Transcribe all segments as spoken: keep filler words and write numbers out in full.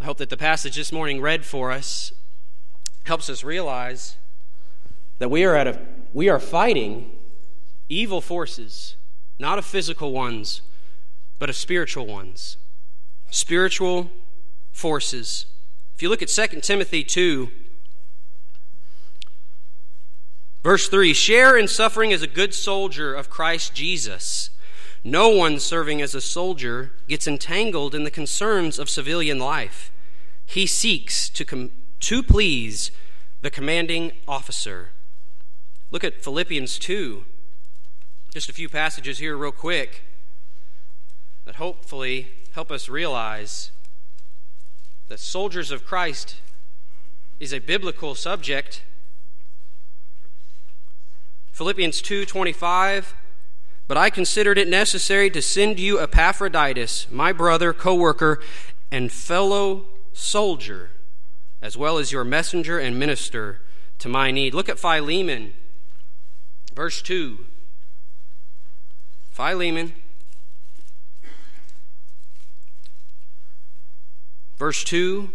I hope that the passage this morning read for us helps us realize that we are at a we are fighting evil forces, not of physical ones, but of spiritual ones. Spiritual forces. If you look at Second Timothy two, verse three, share in suffering as a good soldier of Christ Jesus. No one serving as a soldier gets entangled in the concerns of civilian life. He seeks to com- to please the commanding officer. Look at Philippians two. Just a few passages here real quick that hopefully help us realize that soldiers of Christ is a biblical subject. Philippians two twenty-five, but I considered it necessary to send you Epaphroditus, my brother, co-worker, and fellow soldier, as well as your messenger and minister to my need. Look at Philemon, verse two. Philemon, verse two.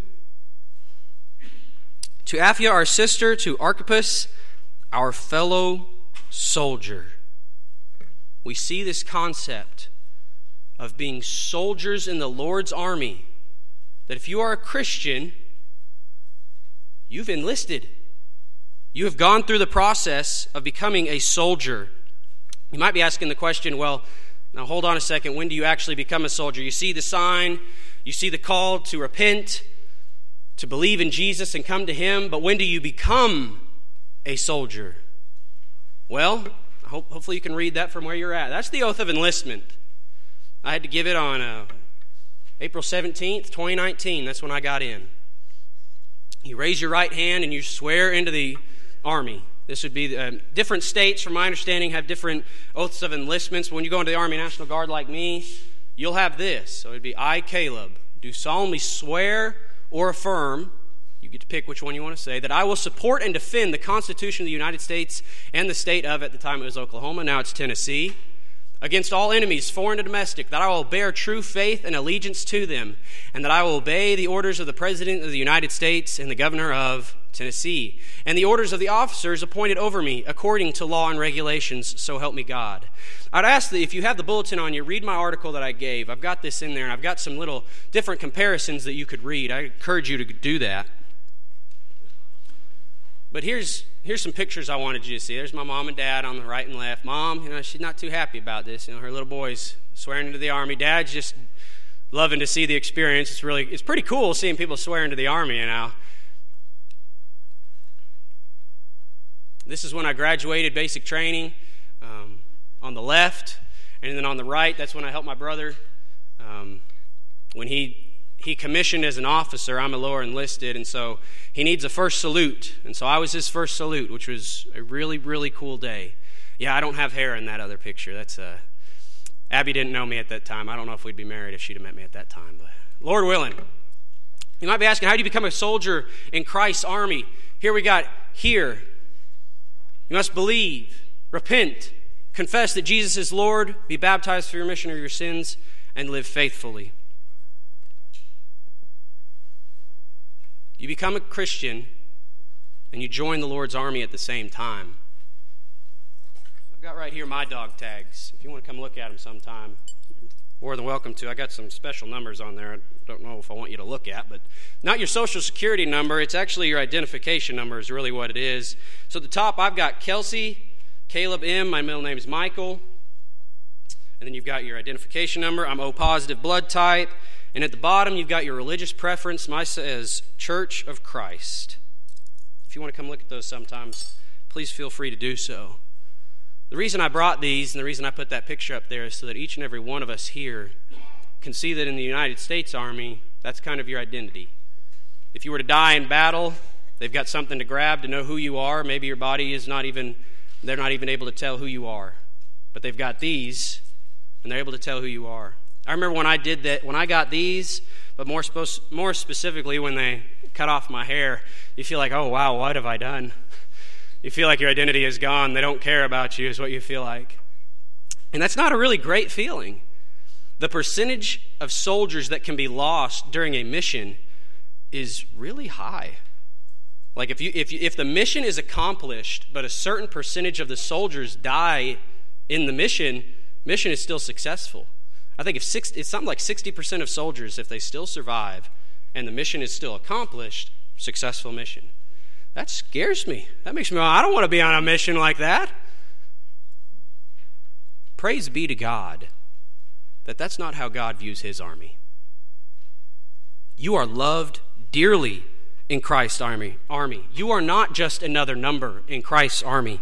To Apphia, our sister, to Archippus, our fellow soldier. We see this concept of being soldiers in the Lord's army. That if you are a Christian, you've enlisted. You have gone through the process of becoming a soldier. You might be asking the question, well, now hold on a second, when do you actually become a soldier? You see the sign, you see the call to repent, to believe in Jesus and come to Him, but when do you become a soldier? Well, hope, hopefully you can read that from where you're at. That's the oath of enlistment. I had to give it on uh, April seventeenth, twenty nineteen. That's when I got in. You raise your right hand and you swear into the Army. This would be uh, different states, from my understanding, have different oaths of enlistments. But when you go into the Army National Guard like me, you'll have this. So it would be, I, Caleb, do solemnly swear or affirm, you get to pick which one you want to say, that I will support and defend the Constitution of the United States and the state of, at the time it was Oklahoma, now it's Tennessee, against all enemies, foreign and domestic, that I will bear true faith and allegiance to them, and that I will obey the orders of the President of the United States and the Governor of Tennessee, and the orders of the officers appointed over me according to law and regulations, so help me God. I'd ask that if you have the bulletin on you, read my article that I gave. I've got this in there, and I've got some little different comparisons that you could read. I encourage you to do that. But here's here's some pictures I wanted you to see. There's my mom and dad on the right and left. Mom, you know, she's not too happy about this. You know, her little boy's swearing into the Army. Dad's just loving to see the experience. It's really, it's pretty cool seeing people swear into the Army, you know. This is when I graduated basic training um, on the left, and then on the right, that's when I helped my brother. Um, when he he commissioned as an officer, I'm a lower enlisted, and so he needs a first salute. And so I was his first salute, which was a really, really cool day. Yeah, I don't have hair in that other picture. That's uh, Abby didn't know me at that time. I don't know if we'd be married if she'd have met me at that time, but Lord willing. You might be asking, how do you become a soldier in Christ's army? Here we got, here. You must believe, repent, confess that Jesus is Lord, be baptized for your remission of your sins, and live faithfully. You become a Christian, and you join the Lord's army at the same time. I've got right here my dog tags. If you want to come look at them sometime, you're more than welcome to. I got some special numbers on there. I don't know if I want you to look at, but not your social security number. It's actually your identification number is really what it is. So at the top, I've got Kelsey, Caleb M. My middle name is Michael. And then you've got your identification number. I'm O positive blood type. And at the bottom, you've got your religious preference. Mine says Church of Christ. If you want to come look at those sometimes, please feel free to do so. The reason I brought these and the reason I put that picture up there is so that each and every one of us here can see that in the United States Army, that's kind of your identity. If you were to die in battle, they've got something to grab to know who you are. Maybe your body is not even, they're not even able to tell who you are. But they've got these, and they're able to tell who you are. I remember when I did that, when I got these, but more, more specifically when they cut off my hair, you feel like, oh, wow, what have I done? You feel like your identity is gone. They don't care about you is what you feel like. And that's not a really great feeling. The percentage of soldiers that can be lost during a mission is really high. Like if you if you, if the mission is accomplished, but a certain percentage of the soldiers die in the mission, mission is still successful. I think if six, it's something like sixty percent of soldiers, if they still survive and the mission is still accomplished, successful mission. That scares me. That makes me, I don't want to be on a mission like that. Praise be to God that that's not how God views his army. You are loved dearly in Christ's army. Army. You are not just another number in Christ's army.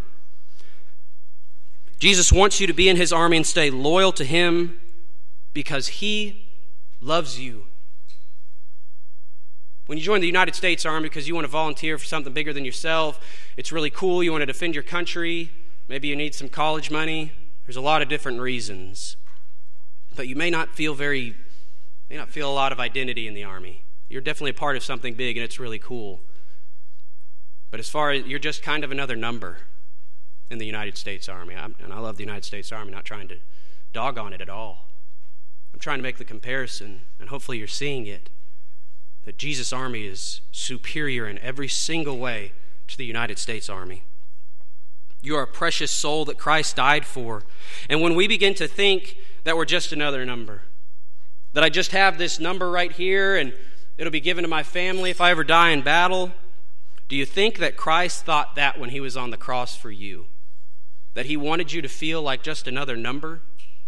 Jesus wants you to be in his army and stay loyal to him because he loves you. When you join the United States Army because you want to volunteer for something bigger than yourself, it's really cool, you want to defend your country, maybe you need some college money, there's a lot of different reasons. But you may not feel very, may not feel a lot of identity in the Army. You're definitely a part of something big and it's really cool. But as far as, you're just kind of another number in the United States Army. I'm, and I love the United States Army, not trying to dog on it at all. I'm trying to make the comparison, and hopefully you're seeing it, that Jesus' army is superior in every single way to the United States Army. You are a precious soul that Christ died for. And when we begin to think that we're just another number, that I just have this number right here and it'll be given to my family if I ever die in battle, do you think that Christ thought that when he was on the cross for you? That he wanted you to feel like just another number?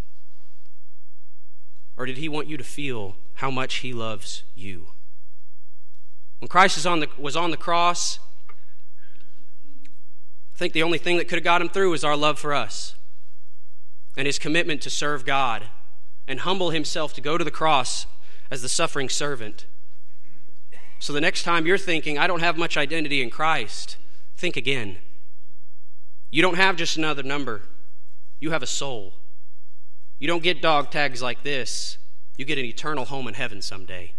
Or did he want you to feel how much he loves you? When Christ is on the, was on the cross, I think the only thing that could have got him through was our love for us and his commitment to serve God and humble himself to go to the cross as the suffering servant. So the next time you're thinking, I don't have much identity in Christ, think again. You don't have just another number. You have a soul. You don't get dog tags like this. You get an eternal home in heaven someday.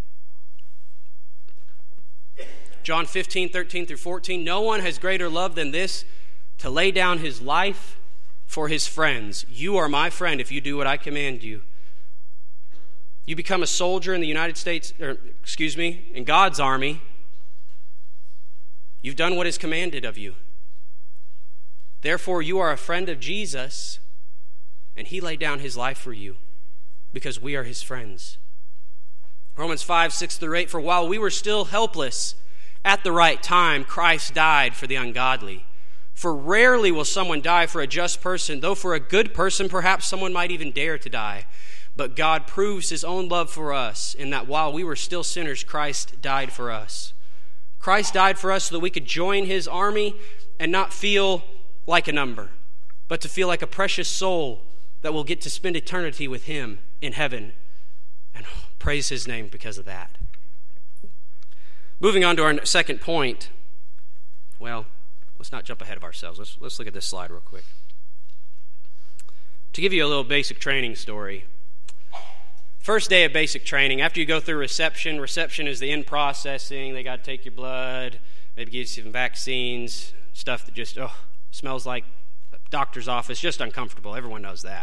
John fifteen, thirteen through fourteen, no one has greater love than this, to lay down his life for his friends. You are my friend if you do what I command you. You become a soldier in the United States, or excuse me, in God's army. You've done what is commanded of you. Therefore, you are a friend of Jesus, and he laid down his life for you because we are his friends. Romans five, six through eight, for while we were still helpless, at the right time, Christ died for the ungodly. For rarely will someone die for a just person, though for a good person, perhaps someone might even dare to die. But God proves his own love for us in that while we were still sinners, Christ died for us. Christ died for us so that we could join his army and not feel like a number, but to feel like a precious soul that will get to spend eternity with him in heaven. And praise his name because of that. Moving on to our second point. Well, let's not jump ahead of ourselves. Let's, let's look at this slide real quick. To give you a little basic training story. First day of basic training, after you go through reception, reception is the end processing. They got to take your blood, maybe give you some vaccines, stuff that just, oh, smells like a doctor's office, just uncomfortable. Everyone knows that.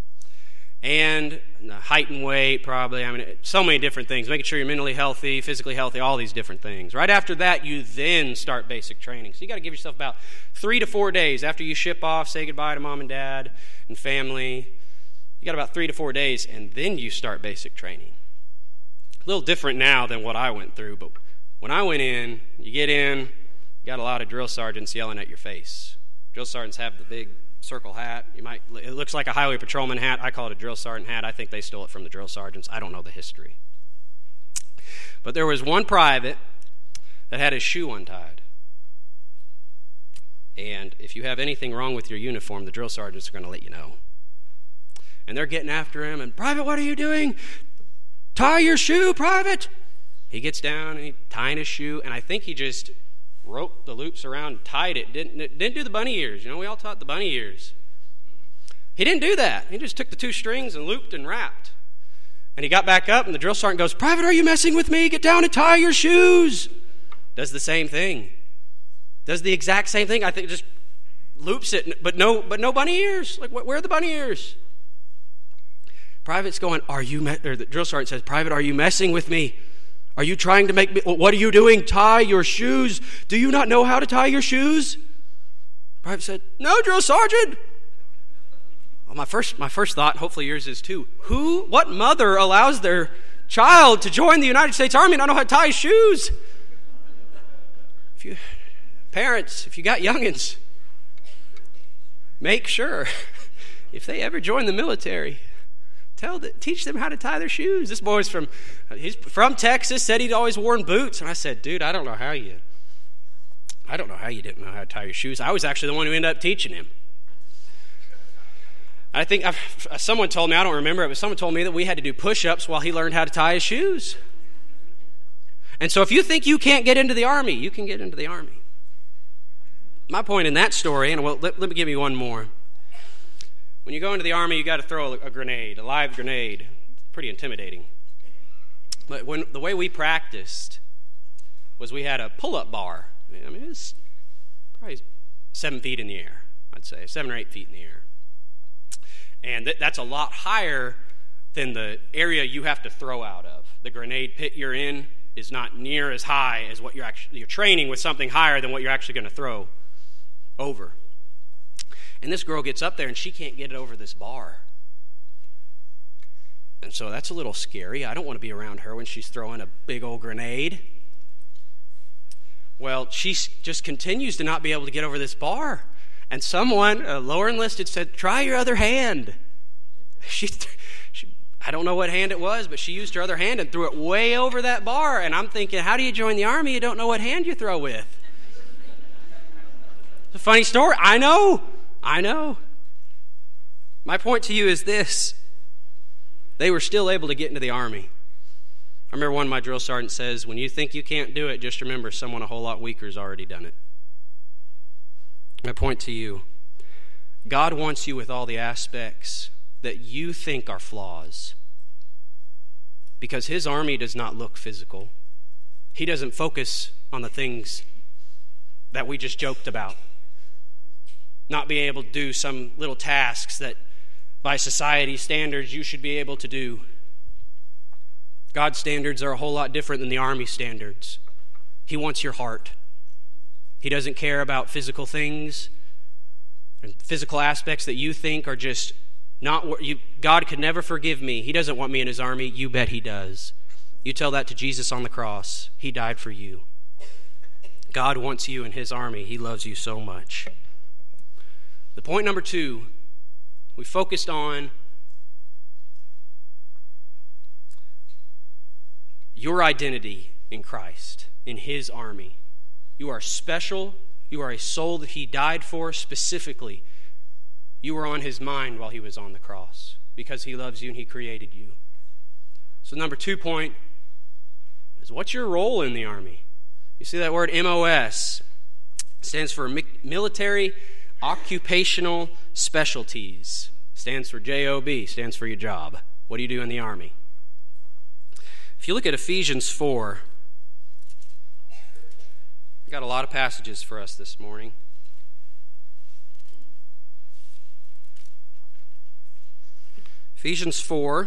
And height and weight, probably. I mean, so many different things. Making sure you're mentally healthy, physically healthy, all these different things. Right after that, you then start basic training. So you got to give yourself about three to four days after you ship off, say goodbye to mom and dad and family. You got about three to four days, and then you start basic training. A little different now than what I went through, but when I went in, you get in, you got a lot of drill sergeants yelling at your face. Drill sergeants have the big circle hat. You might, it looks like a highway patrolman hat. I call it a drill sergeant hat. I think they stole it from the drill sergeants. I don't know the history. But there was one private that had his shoe untied. And if you have anything wrong with your uniform, the drill sergeants are going to let you know. And they're getting after him, and, Private, what are you doing? Tie your shoe, Private! He gets down, and he's tying his shoe, and I think he just roped the loops around and tied it. Didn't, didn't do the bunny ears. You know, we all taught the bunny ears. He didn't do that. He just took the two strings and looped and wrapped. And he got back up, and the drill sergeant goes, Private, are you messing with me? Get down and tie your shoes. Does the same thing. Does the exact same thing. I think just loops it, but no, but no bunny ears. Like, where are the bunny ears? Private's going, are you, me-? or the drill sergeant says, Private, are you messing with me? Are you trying to make me, what are you doing? Tie your shoes. Do you not know how to tie your shoes? Private said, no, drill sergeant. Well, my first, my first thought, hopefully yours is too, who, what mother allows their child to join the United States Army and not know how to tie his shoes? If you, parents, if you got youngins, make sure, if they ever join the military, Tell the, teach them how to tie their shoes. This boy's from he's from Texas, said he'd always worn boots. And I said, dude, I don't know how you, I don't know how you didn't know how to tie your shoes. I was actually the one who ended up teaching him. I think I've, someone told me, I don't remember it, but someone told me that we had to do push-ups while he learned how to tie his shoes. And so if you think you can't get into the Army, you can get into the Army. My point in that story, and well, let, let me give you one more. When you go into the Army, you got to throw a, a grenade, a live grenade. It's pretty intimidating. But when the way we practiced was we had a pull-up bar. I mean, it was probably seven feet in the air, I'd say, seven or eight feet in the air. And th- that's a lot higher than the area you have to throw out of. The grenade pit you're in is not near as high as what you're actually, you're training with something higher than what you're actually going to throw over. And this girl gets up there and she can't get it over this bar. And so that's a little scary. I don't want to be around her when she's throwing a big old grenade. Well, she just continues to not be able to get over this bar. And someone, a lower enlisted, said, try your other hand. She, she, I don't know what hand it was, but she used her other hand and threw it way over that bar. And I'm thinking, how do you join the Army? You don't know what hand you throw with. It's a funny story. I know. I know. My point to you is this. They were still able to get into the Army. I remember one of my drill sergeants says, when you think you can't do it, just remember someone a whole lot weaker has already done it. My point to you, God wants you with all the aspects that you think are flaws. Because his army does not look physical. He doesn't focus on the things that we just joked about. Not being able to do some little tasks that by society standards you should be able to do. God's standards are a whole lot different than the Army standards. He wants your heart. He doesn't care about physical things and physical aspects that you think are just not what you. God could never forgive me. He doesn't want me in his army. You bet he does. You tell that to Jesus on the cross. He died for you. God wants you in his army. He loves you so much. The point number two, we focused on your identity in Christ, in his army. You are special. You are a soul that he died for specifically. You were on his mind while he was on the cross because he loves you and he created you. So number two point is, what's your role in the army? You see that word M O S? It stands for Military Occupational Specialties. Stands for J O B, stands for your job. What do you do in the army? If you look at Ephesians four, I've got a lot of passages for us this morning. Ephesians four,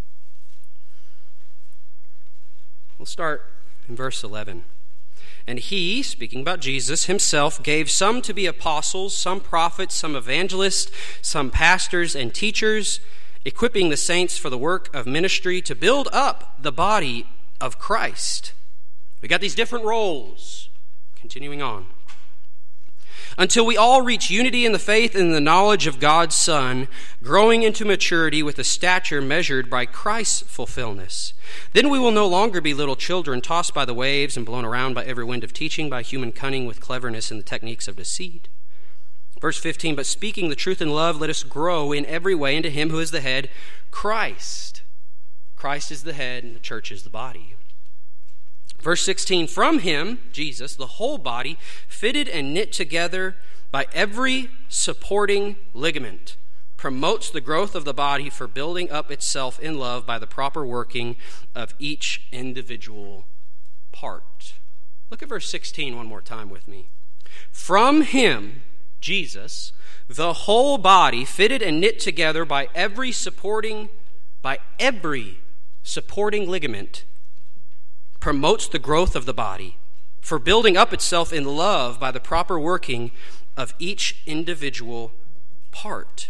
we'll start in verse eleven. And he, speaking about Jesus, himself gave some to be apostles, some prophets, some evangelists, some pastors and teachers, equipping the saints for the work of ministry to build up the body of Christ. We got these different roles. Continuing on. Until we all reach unity in the faith and the knowledge of God's Son, growing into maturity with a stature measured by Christ's fulfillment. Then we will no longer be little children tossed by the waves and blown around by every wind of teaching, by human cunning with cleverness and the techniques of deceit. Verse fifteen, but speaking the truth in love, let us grow in every way into him who is the head, Christ. Christ is the head and the church is the body. Verse sixteen, from him, Jesus, the whole body, fitted and knit together by every supporting ligament, promotes the growth of the body for building up itself in love by the proper working of each individual part. Look at verse sixteen one more time with me. From him, Jesus, the whole body, fitted and knit together by every supporting, by every supporting ligament, promotes the growth of the body for building up itself in love by the proper working of each individual part.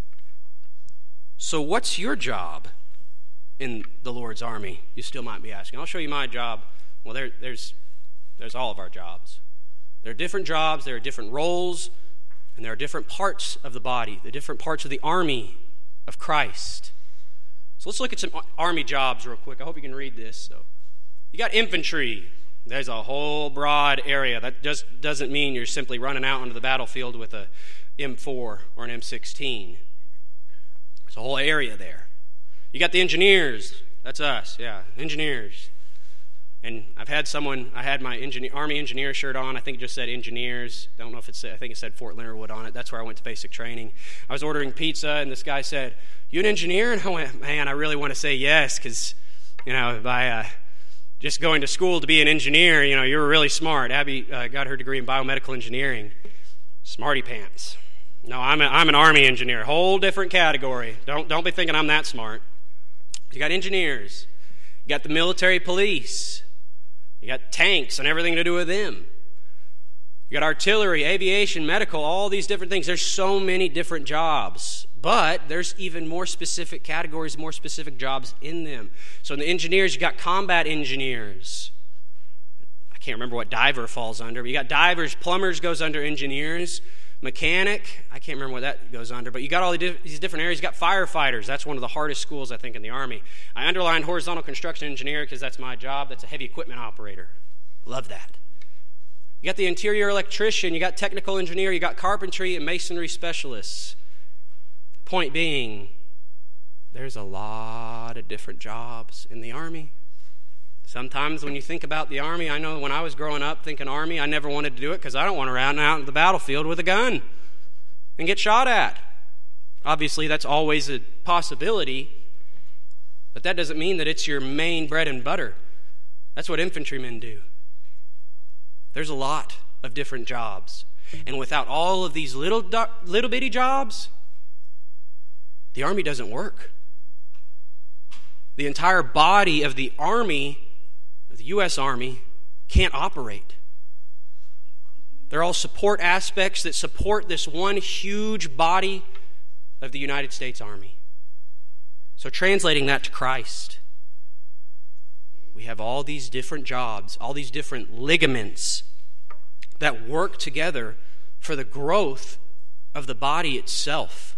So what's your job in the Lord's army? You still might be asking. I'll show you my job. Well, there, there's, there's all of our jobs. There are different jobs, there are different roles, and there are different parts of the body, the different parts of the army of Christ. So let's look at some army jobs real quick. I hope you can read this. So, you got infantry. There's a whole broad area. That just doesn't mean you're simply running out onto the battlefield with a M four or an M sixteen. There's a whole area there. You got the engineers. That's us, yeah, engineers. And I've had someone, I had my engineer, Army engineer shirt on. I think it just said engineers. Don't know if it said, I think it said Fort Leonard Wood on it. That's where I went to basic training. I was ordering pizza, and this guy said, "You an engineer?" And I went, man, I really want to say yes, because, you know, by uh, just going to school to be an engineer, you know, you were really smart. Abby uh, got her degree in biomedical engineering. Smarty pants. No, I'm, a, I'm an Army engineer. Whole different category. Don't, don't be thinking I'm that smart. You got engineers. You got the military police. You got tanks and everything to do with them. You got artillery, aviation, medical, all these different things. There's so many different jobs. But there's even more specific categories, more specific jobs in them. So in the engineers, you got combat engineers. I can't remember what diver falls under, but you got divers, plumbers goes under engineers. Mechanic, I can't remember what that goes under, but you got all these different areas. You got firefighters. That's one of the hardest schools, I think, in the Army. I underlined horizontal construction engineer because that's my job. That's a heavy equipment operator. Love that. You got the interior electrician. You got technical engineer. You got carpentry and masonry specialists. Point being, there's a lot of different jobs in the Army. Sometimes when you think about the Army, I know when I was growing up thinking Army, I never wanted to do it because I don't want to run out into the battlefield with a gun and get shot at. Obviously, that's always a possibility, but that doesn't mean that it's your main bread and butter. That's what infantrymen do. There's a lot of different jobs. And without all of these little, little bitty jobs, the Army doesn't work. The entire body of the Army, the U S Army, can't operate. They're all support aspects that support this one huge body of the United States Army. So translating that to Christ, we have all these different jobs, all these different ligaments that work together for the growth of the body itself.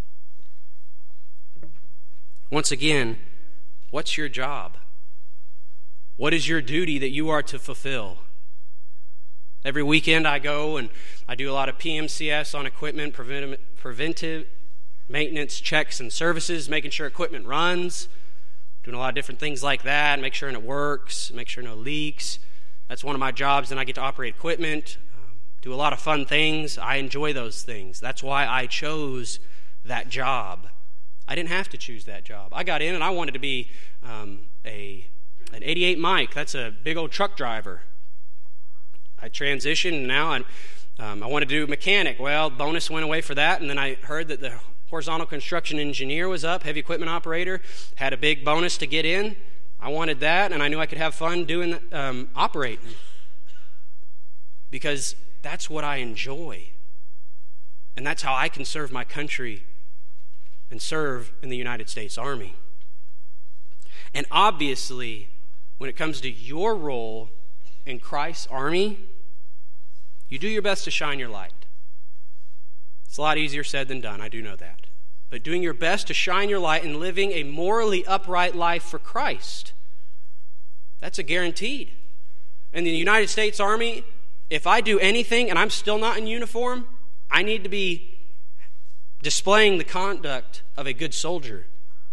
Once again, what's your job? What is your duty that you are to fulfill? Every weekend I go and I do a lot of P M C S on equipment, preventive, preventive maintenance checks and services, making sure equipment runs, doing a lot of different things like that, make sure it works, make sure no leaks. That's one of my jobs, and I get to operate equipment, um, do a lot of fun things. I enjoy those things. That's why I chose that job. I didn't have to choose that job. I got in and I wanted to be um, a an eighty-eight Mike. That's a big old truck driver. I transitioned, and now I'm, um, I wanted to do mechanic. Well, bonus went away for that, and then I heard that the horizontal construction engineer was up, heavy equipment operator, had a big bonus to get in. I wanted that, and I knew I could have fun doing um, operating because that's what I enjoy, and that's how I can serve my country and serve in the United States Army. And obviously, when it comes to your role in Christ's army, you do your best to shine your light. It's a lot easier said than done, I do know that. But doing your best to shine your light and living a morally upright life for Christ, that's a guaranteed. In the United States Army, if I do anything and I'm still not in uniform, I need to be displaying the conduct of a good soldier.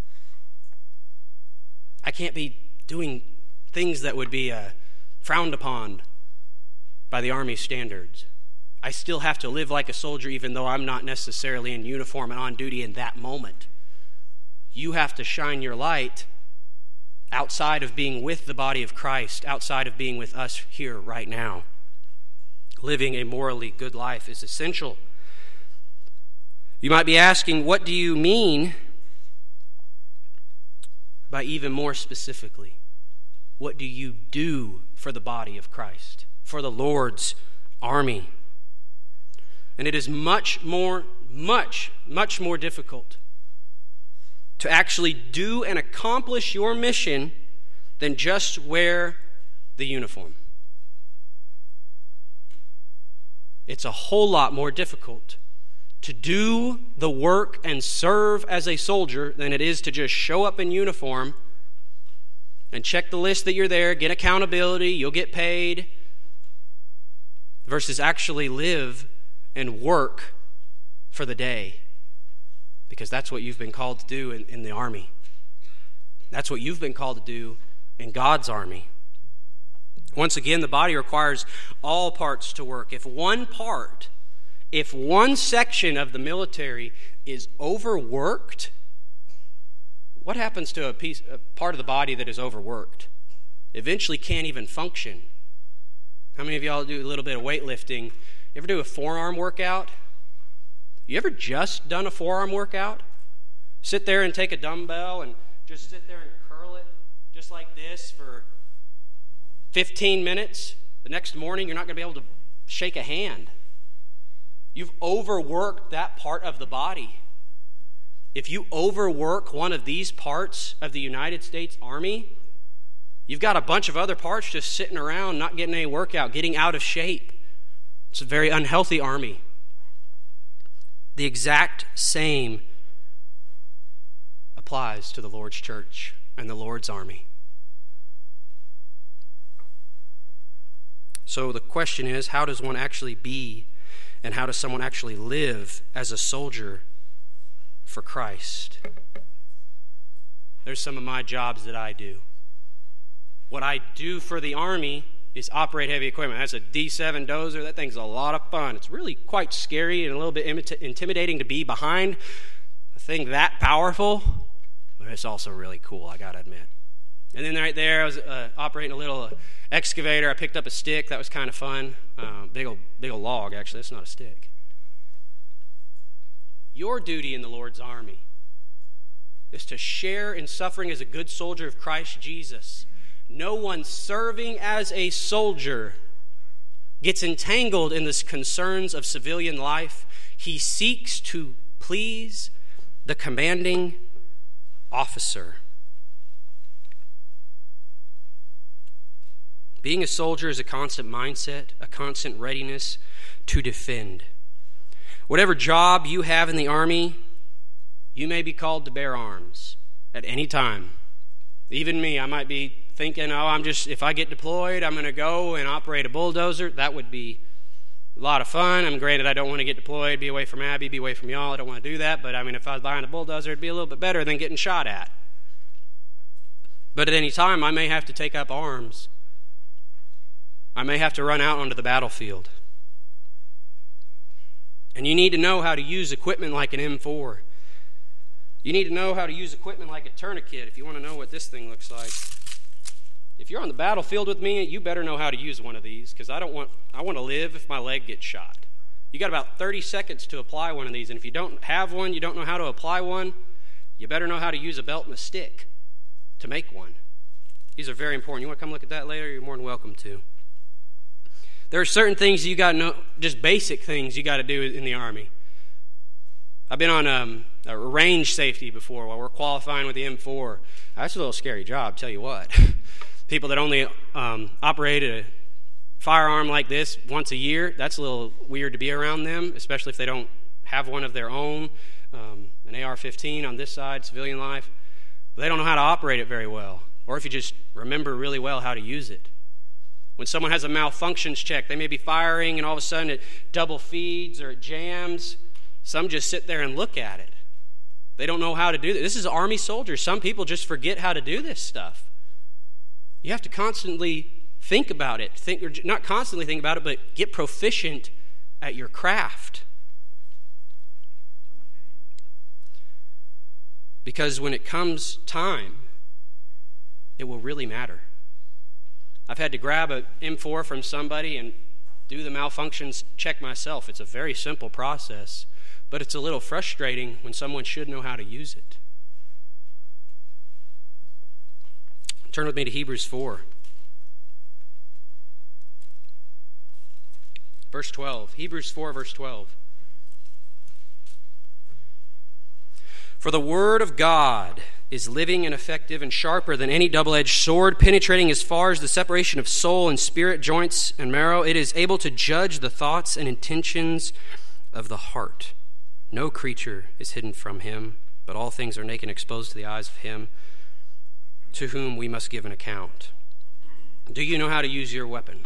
I can't be doing things that would be uh, frowned upon by the Army standards. I still have to live like a soldier even though I'm not necessarily in uniform and on duty in that moment. You have to shine your light outside of being with the body of Christ, outside of being with us here right now. Living a morally good life is essential. You might be asking, what do you mean by even more specifically? What do you do for the body of Christ, for the Lord's army? And it is much more, much, much more difficult to actually do and accomplish your mission than just wear the uniform. It's a whole lot more difficult to do the work and serve as a soldier than it is to just show up in uniform and check the list that you're there, get accountability, you'll get paid, versus actually live and work for the day. Because that's what you've been called to do in, in the army. That's what you've been called to do in God's army. Once again, the body requires all parts to work. If one part, if one section of the military is overworked, what happens to a piece, a part of the body that is overworked? Eventually can't even function. How many of y'all do a little bit of weightlifting? You ever do a forearm workout? You ever just done a forearm workout? Sit there and take a dumbbell and just sit there and curl it just like this for fifteen minutes. The next morning, you're not going to be able to shake a hand. You've overworked that part of the body. If you overwork one of these parts of the United States Army, you've got a bunch of other parts just sitting around, not getting any workout, getting out of shape. It's a very unhealthy army. The exact same applies to the Lord's church and the Lord's army. So the question is, how does one actually be, and how does someone actually live as a soldier for Christ? There's some of my jobs that I do. What I do for the army is operate heavy equipment. That's a D seven Dozer. That thing's a lot of fun. It's really quite scary and a little bit imita- intimidating to be behind a thing that powerful, but it's also really cool, I gotta admit. And then right there, I was uh, operating a little uh, excavator. I picked up a stick. That was kind of fun. Uh, big old, big old log, actually. That's not a stick. Your duty in the Lord's army is to share in suffering as a good soldier of Christ Jesus. No one serving as a soldier gets entangled in the concerns of civilian life. He seeks to please the commanding officer. Being a soldier is a constant mindset, a constant readiness to defend. Whatever job you have in the army, you may be called to bear arms at any time. Even me, I might be thinking, oh, I'm just, if I get deployed, I'm going to go and operate a bulldozer. That would be a lot of fun. I mean, granted, I don't want to get deployed, be away from Abby, be away from y'all. I don't want to do that. But I mean, if I was behind a bulldozer, it'd be a little bit better than getting shot at. But at any time, I may have to take up arms. I may have to run out onto the battlefield. And you need to know how to use equipment like an M four. You need to know how to use equipment like a tourniquet if you want to know what this thing looks like. If you're on the battlefield with me, you better know how to use one of these, because I don't want I want to live if my leg gets shot. You got about thirty seconds to apply one of these, and if you don't have one, you don't know how to apply one, you better know how to use a belt and a stick to make one. These are very important. You want to come look at that later? You're more than welcome to. There are certain things you got to know, just basic things you got to do in the Army. I've been on um, a range safety before while we're qualifying with the M four. That's a little scary job, tell you what. People that only um, operate a firearm like this once a year, that's a little weird to be around them, especially if they don't have one of their own, um, an A R fifteen on this side, civilian life. But they don't know how to operate it very well, or if you just remember really well how to use it. When someone has a malfunctions check, they may be firing and all of a sudden it double feeds or it jams. Some just sit there and look at it. They don't know how to do this. This is Army soldiers. Some people just forget how to do this stuff. You have to constantly think about it. Think, or not constantly think about it, but get proficient at your craft. Because when it comes time, it will really matter. I've had to grab a M four from somebody and do the malfunctions check myself. It's a very simple process, but it's a little frustrating when someone should know how to use it. Turn with me to Hebrews four. Verse twelve. Hebrews four, verse twelve. For the word of God is living and effective and sharper than any double-edged sword, penetrating as far as the separation of soul and spirit, joints and marrow. It is able to judge the thoughts and intentions of the heart. No creature is hidden from him, but all things are naked and exposed to the eyes of him to whom we must give an account. Do you know how to use your weapon?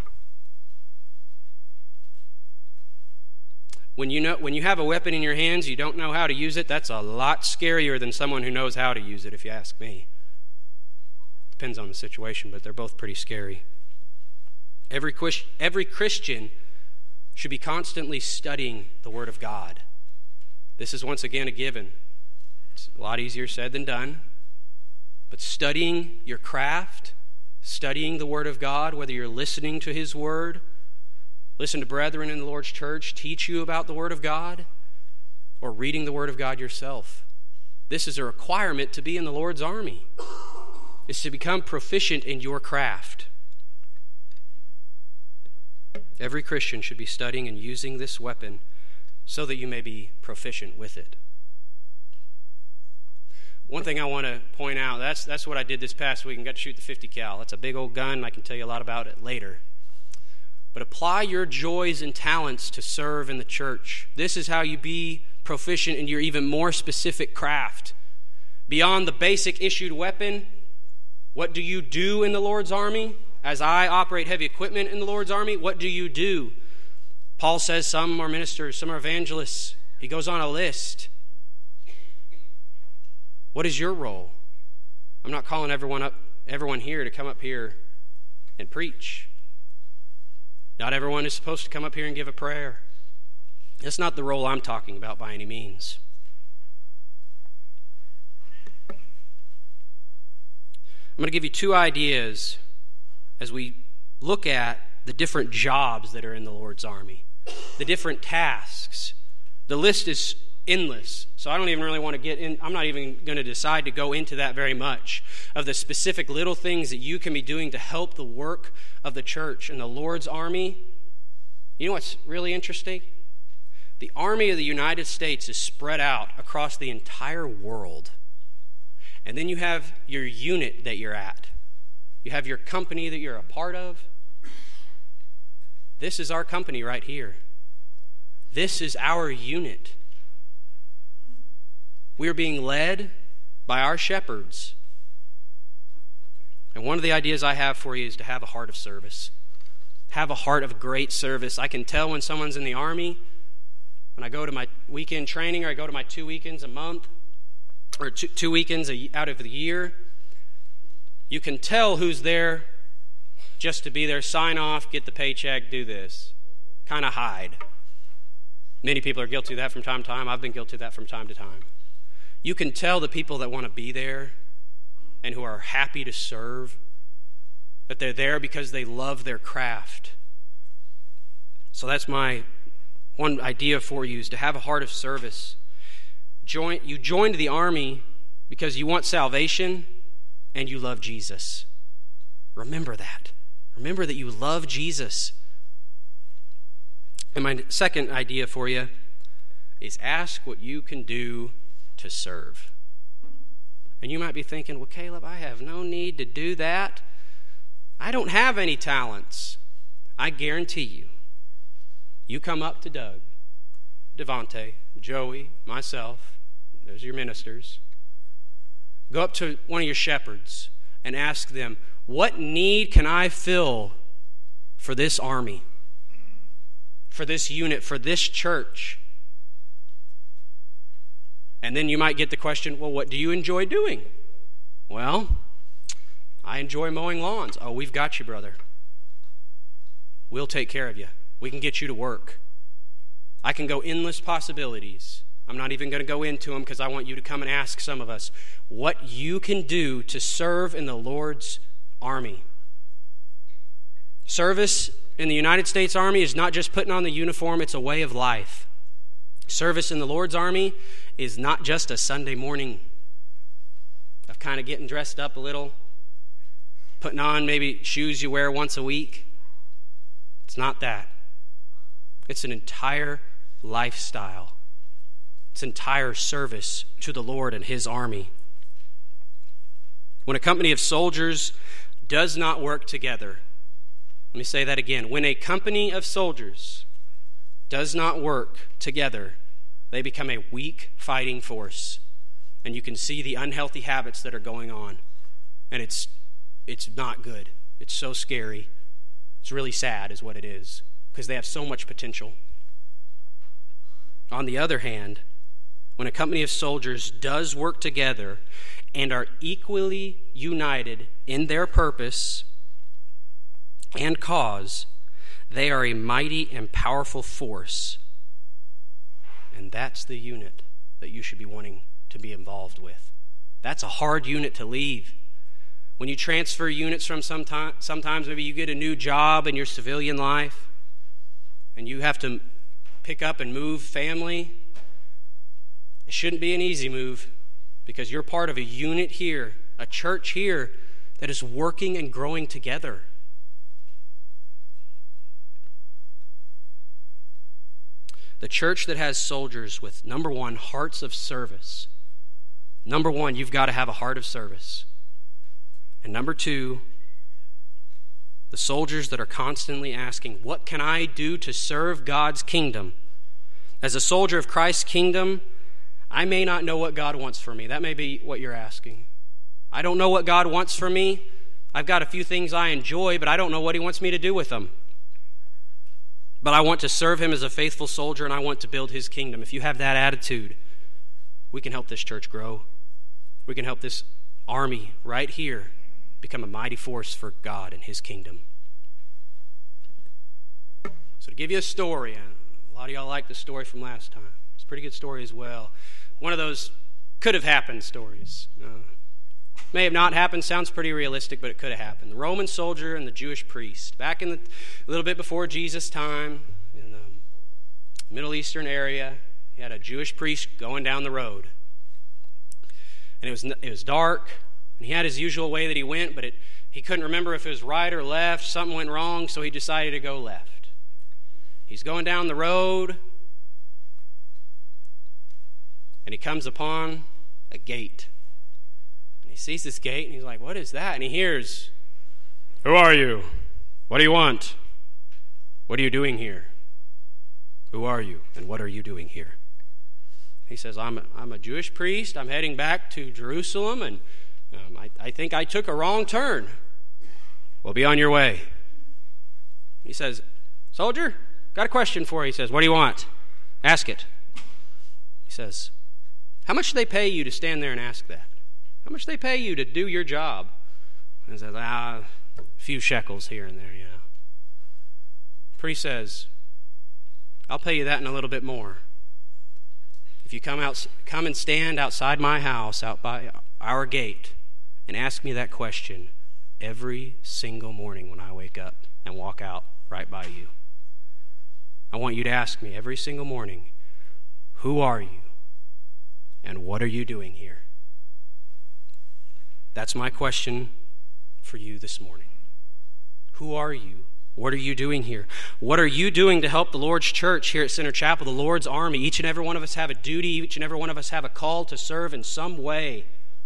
When you know, when you have a weapon in your hands, you don't know how to use it, that's a lot scarier than someone who knows how to use it, if you ask me. Depends on the situation, but they're both pretty scary. Every, every Christian should be constantly studying the Word of God. This is once again a given. It's a lot easier said than done. But studying your craft, studying the Word of God, whether you're listening to His Word, listen to brethren in the Lord's church teach you about the Word of God, or reading the Word of God yourself. This is a requirement to be in the Lord's army, is to become proficient in your craft. Every Christian should be studying and using this weapon so that you may be proficient with it. One thing I want to point out, that's that's what I did this past week and got to shoot the fifty cal. That's a big old gun. I can tell you a lot about it later. But apply your joys and talents to serve in the church. This is how you be proficient in your even more specific craft. Beyond the basic issued weapon, what do you do in the Lord's army? As I operate heavy equipment in the Lord's army, what do you do? Paul says some are ministers, some are evangelists. He goes on a list. What is your role? I'm not calling everyone up, everyone here to come up here and preach. Not everyone is supposed to come up here and give a prayer. That's not the role I'm talking about by any means. I'm going to give you two ideas as we look at the different jobs that are in the Lord's army, the different tasks. The list is endless, so I don't even really want to get in. I'm not even going to decide to go into that very much, of the specific little things that you can be doing to help the work of the church and the Lord's army. You know what's really interesting? The army of the United States is spread out across the entire world. And then you have your unit that you're at. You have your company that you're a part of. This is our company right here. This is our unit. We are being led by our shepherds. And one of the ideas I have for you is to have a heart of service. Have a heart of great service. I can tell when someone's in the army, when I go to my weekend training, or I go to my two weekends a month, or two, two weekends a, out of the year. You can tell who's there just to be there, sign off, get the paycheck, do this. Kind of hide. Many people are guilty of that from time to time. I've been guilty of that from time to time. You can tell the people that want to be there and who are happy to serve, that they're there because they love their craft. So that's my one idea for you, is to have a heart of service. Join, you joined the army because you want salvation and you love Jesus. Remember that. Remember that you love Jesus. And my second idea for you is ask what you can do to serve. And you might be thinking, well, Caleb, I have no need to do that. I don't have any talents. I guarantee you, you come up to Doug, Devontae, Joey, myself, there's your ministers. Go up to one of your shepherds and ask them, what need can I fill for this army, for this unit, for this church? And then you might get the question, well, what do you enjoy doing? Well, I enjoy mowing lawns. Oh, we've got you, brother. We'll take care of you. We can get you to work. I can go endless possibilities. I'm not even going to go into them because I want you to come and ask some of us what you can do to serve in the Lord's army. Service in the United States Army is not just putting on the uniform, it's a way of life. Service in the Lord's army is not just a Sunday morning of kind of getting dressed up a little, putting on maybe shoes you wear once a week. It's not that. It's an entire lifestyle. It's entire service to the Lord and his army. When a company of soldiers does not work together, let me say that again. When a company of soldiers does not work together, they become a weak fighting force. And you can see the unhealthy habits that are going on. And it's it's not good. It's so scary. It's really sad is what it is, because they have so much potential. On the other hand, when a company of soldiers does work together and are equally united in their purpose and cause, they are a mighty and powerful force. And that's the unit that you should be wanting to be involved with. That's a hard unit to leave. When you transfer units from sometime, sometimes maybe you get a new job in your civilian life and you have to pick up and move family. It shouldn't be an easy move because you're part of a unit here, a church here that is working and growing together. The church that has soldiers with, number one, hearts of service. Number one, you've got to have a heart of service. And number two, the soldiers that are constantly asking, what can I do to serve God's kingdom? As a soldier of Christ's kingdom, I may not know what God wants for me. That may be what you're asking. I don't know what God wants for me. I've got a few things I enjoy, but I don't know what he wants me to do with them. But I want to serve him as a faithful soldier, and I want to build his kingdom. If you have that attitude, we can help this church grow. We can help this army right here become a mighty force for God and his kingdom. So to give you a story, a lot of y'all like the story from last time. It's a pretty good story as well. One of those could have happened stories. Uh, may have not happened, sounds pretty realistic, but it could have happened. The Roman soldier and the Jewish priest. Back in the, a little bit before Jesus' time, in the Middle Eastern area, he had a Jewish priest going down the road. And it was it was dark, and he had his usual way that he went, but it, he couldn't remember if it was right or left. Something went wrong, so he decided to go left. He's going down the road, and he comes upon a gate. And he sees this gate, and he's like, what is that? And he hears, who are you? What do you want? What are you doing here? Who are you, and what are you doing here? He says, I'm a, I'm a Jewish priest. I'm heading back to Jerusalem, and um, I, I think I took a wrong turn. Well, be on your way. He says, soldier, got a question for you. He says, what do you want? Ask it. He says, how much do they pay you to stand there and ask that? How much do they pay you to do your job? And he says, ah, a few shekels here and there, you know. Priest says, I'll pay you that and a little bit more. If you come out, come and stand outside my house, out by our gate, and ask me that question every single morning when I wake up and walk out right by you. I want you to ask me every single morning, who are you and what are you doing here? That's my question for you this morning. Who are you? What are you doing here? What are you doing to help the Lord's church here at Center Chapel, the Lord's army? Each and every one of us have a duty. Each and every one of us have a call to serve in some way.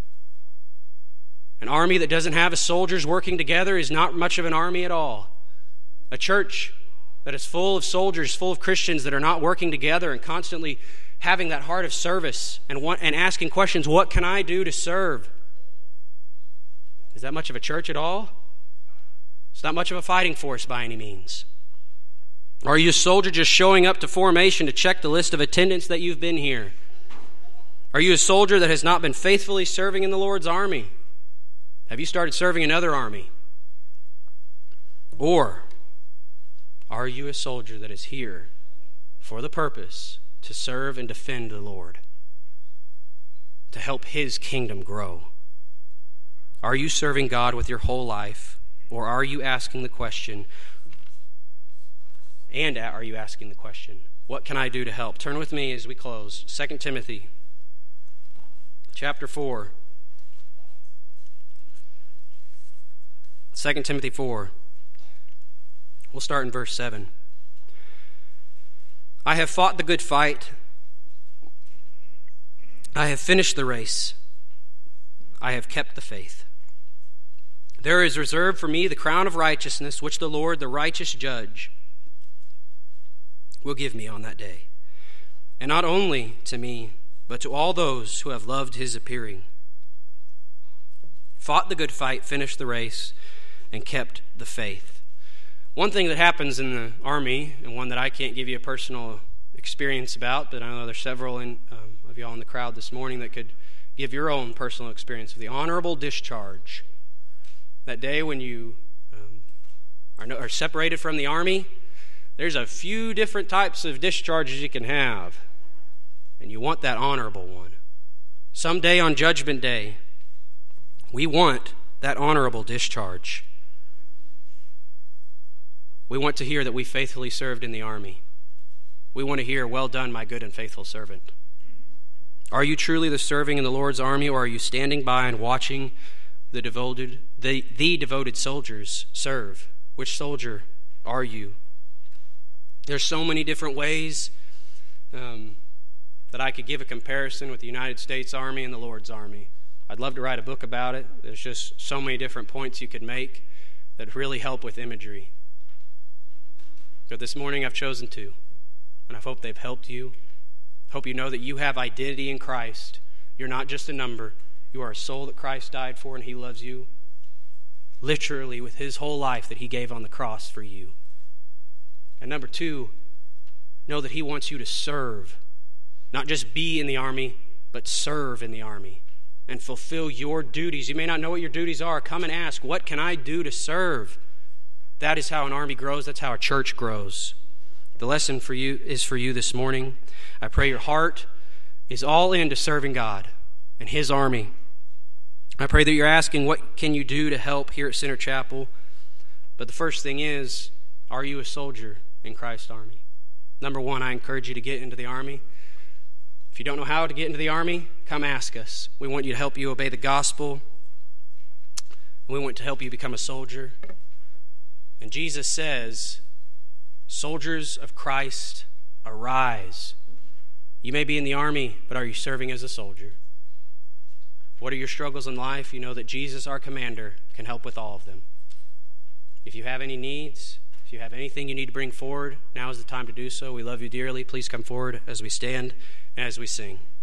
An army that doesn't have its soldiers working together is not much of an army at all. A church that is full of soldiers, full of Christians that are not working together and constantly having that heart of service and want, and asking questions, what can I do to serve? Is that much of a church at all? It's not much of a fighting force by any means. Are you a soldier just showing up to formation to check the list of attendance that you've been here? Are you a soldier that has not been faithfully serving in the Lord's army? Have you started serving another army? Or are you a soldier that is here for the purpose to serve and defend the Lord, to help his kingdom grow? Are you serving God with your whole life? Or are you asking the question, and are you asking the question, what can I do to help? Turn with me as we close. Second Timothy chapter four. Second Timothy four. We'll start in verse seven. I have fought the good fight. I have finished the race. I have kept the faith. There is reserved for me the crown of righteousness, which the Lord, the righteous judge, will give me on that day. And not only to me, but to all those who have loved his appearing. Fought the good fight, finished the race, and kept the faith. One thing that happens in the Army, and one that I can't give you a personal experience about, but I know there's several in, um, of y'all in the crowd this morning that could give your own personal experience of the honorable discharge. That day when you um, are, no, are separated from the Army, there's a few different types of discharges you can have, and you want that honorable one. Someday on Judgment Day, we want that honorable discharge. We want to hear that we faithfully served in the Army. We want to hear, well done, my good and faithful servant. Are you truly the serving in the Lord's army, or are you standing by and watching the devoted, the, the devoted soldiers serve? Which soldier are you? There's so many different ways um, that I could give a comparison with the United States Army and the Lord's Army. I'd love to write a book about it. There's just so many different points you could make that really help with imagery. But this morning I've chosen two, and I hope they've helped you. Hope you know that you have identity in Christ. You're not just a number. You are a soul that Christ died for, and he loves you literally with his whole life that he gave on the cross for you. And number two, know that he wants you to serve. Not just be in the Army, but serve in the Army and fulfill your duties. You may not know what your duties are. Come and ask, what can I do to serve? That is how an army grows. That's how a church grows. The lesson for you is for you this morning. I pray your heart is all into serving God and his army. I pray that you're asking, what can you do to help here at Center Chapel? But the first thing is, are you a soldier in Christ's army? Number one, I encourage you to get into the army. If you don't know how to get into the army, come ask us. We want you to help you obey the gospel. We want to help you become a soldier. And Jesus says, soldiers of Christ, arise. You may be in the army, but are you serving as a soldier? What are your struggles in life? You know that Jesus, our commander, can help with all of them. If you have any needs, if you have anything you need to bring forward, now is the time to do so. We love you dearly. Please come forward as we stand and as we sing.